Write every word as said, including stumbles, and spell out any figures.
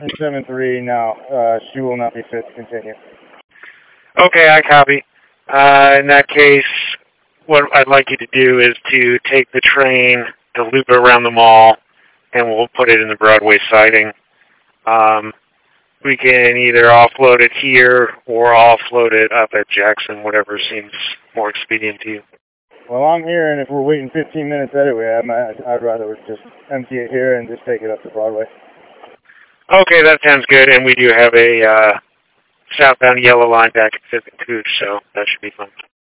seven three, no, uh, she will not be fit to continue. Okay, I copy. Uh, in that case, what I'd like you to do is to take the train and loop it around the mall, and we'll put it in the Broadway siding. Um, we can either offload it here or offload it up at Jackson, whatever seems more expedient to you. Well, I'm here, and if we're waiting fifteen minutes anyway, I might, I'd rather just empty it here and just take it up to Broadway. Okay, that sounds good, and we do have a uh, southbound yellow line back at fifth and Cooch, so that should be fun.